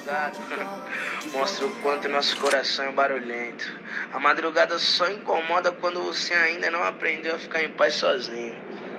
madrugada mostra o quanto nosso coração é barulhento. A madrugada só incomoda quando você ainda não aprendeu a ficar em paz sozinho.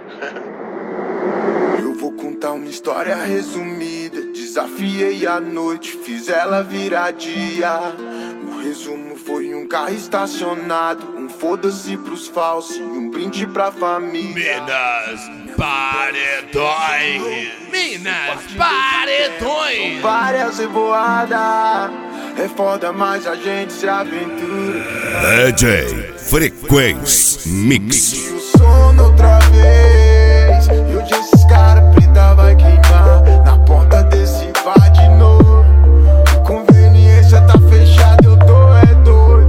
Eu vou contar uma história resumida. Desafiei a noite, fiz ela virar dia. O resumo foi um carro estacionado, um foda-se pros falsos e um brinde pra família. Minas Paredões. Minas Paredões. São várias revoadas, é foda, mas a gente se aventura. DJ Frequência Mix. Pedi o sono outra vez, e hoje esses caras preta vai queimar na porta desse bar de novo. Conveniência tá fechada, eu tô é doido,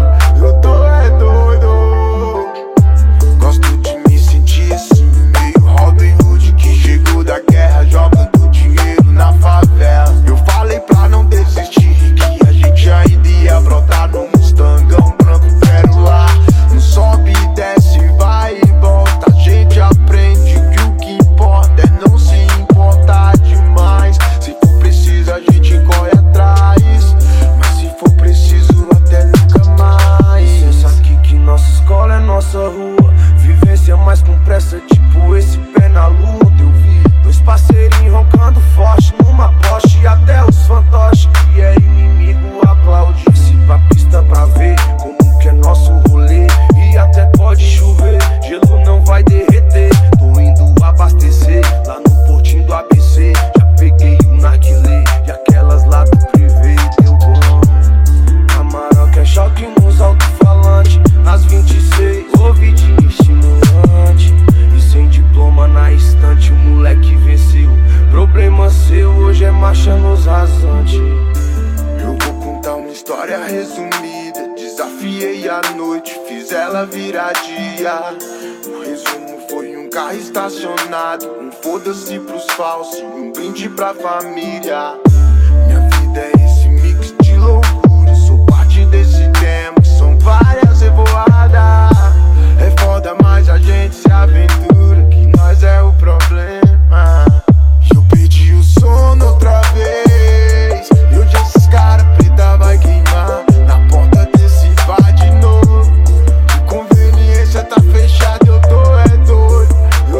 Gosto de me sentir assim, meio Robin Hood que chegou da guerra jogando dinheiro na favela. Eu falei pra não desistir, que a gente ainda ia brotar num Mustangão branco, quero lá. Não sobe e desce, vai e volta, a gente aprende que o que importa é não se importar demais. Se for preciso a gente corre atrás, mas se for preciso até nunca mais. Pensa aqui que nossa escola é nossa rua, vivência mais com pressa, tipo esse pé na luta. Eu vi dois parceirinhos roncando forte numa Porsche, e até os fantoches que é inimigo aplaude. Se pra pista pra ver como que é nosso rolê, e até pode chover, gelo não vai derreter. Tô indo abastecer lá no portinho do ABC. Já peguei o narguilé e aquelas lá do privê, deu bom. A Maroca é choque nos alto-falantes, nas 26, ouvidinho estimulante. E sem diploma na estante, o moleque venceu. Problema seu, hoje é marcha nos rasantes. Eu vou contar uma história resumida. Desafiei a noite, fiz ela virar dia. O resumo foi um carro estacionado, um foda-se pros falsos e um brinde pra família. Minha vida é esse mix de loucura, sou parte desse tema, são várias revoadas. É foda, mas a gente se aventura, que nós é o problema. Eu pedi o sono outra vez, e hoje esses caras preta vai queimar na porta desse bar de novo. Conveniência tá fechada, eu tô é doido.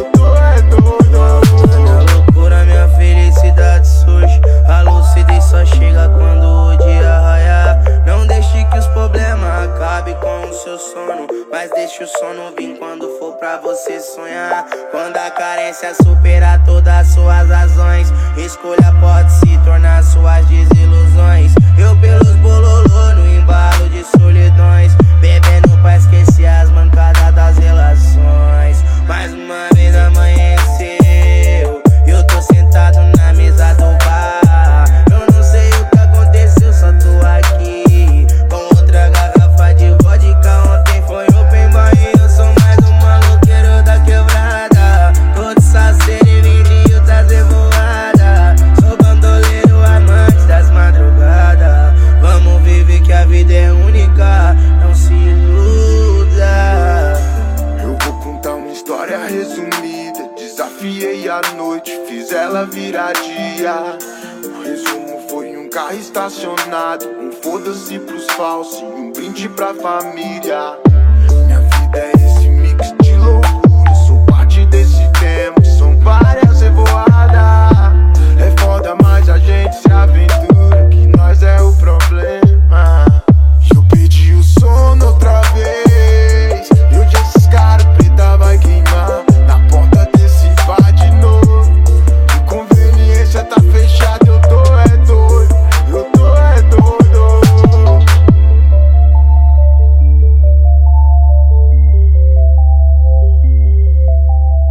Minha loucura, minha felicidade surge. A lucidez só chega quando o dia raiar. Não deixe que os problemas acabem com o seu sono, mas deixe o sono vir quando for pra você sonhar. Quando a carência superar todas as suas razões, escolha pode se tornar suas desilusões. Eu pelos bololô no embalo de solidões, bebendo pra esquecer as mancadas das relações. Mais uma vez amanheceu, eu tô sentado na mesa do bar. Eu não sei o que aconteceu, só tô aqui com outra garrafa de vodka. Ontem foi open bar e eu sou mais um maloqueiro da quebrada. Todo saceiro e lindinho das revoadas. Sou bandoleiro, amante das madrugadas. Vamos viver que a vida é única, não se iluda. Eu vou contar uma história resumida. Desafiei a noite, fiz ela virar dia. O resumo foi um carro estacionado, um foda-se pros falsos e um brinde pra família.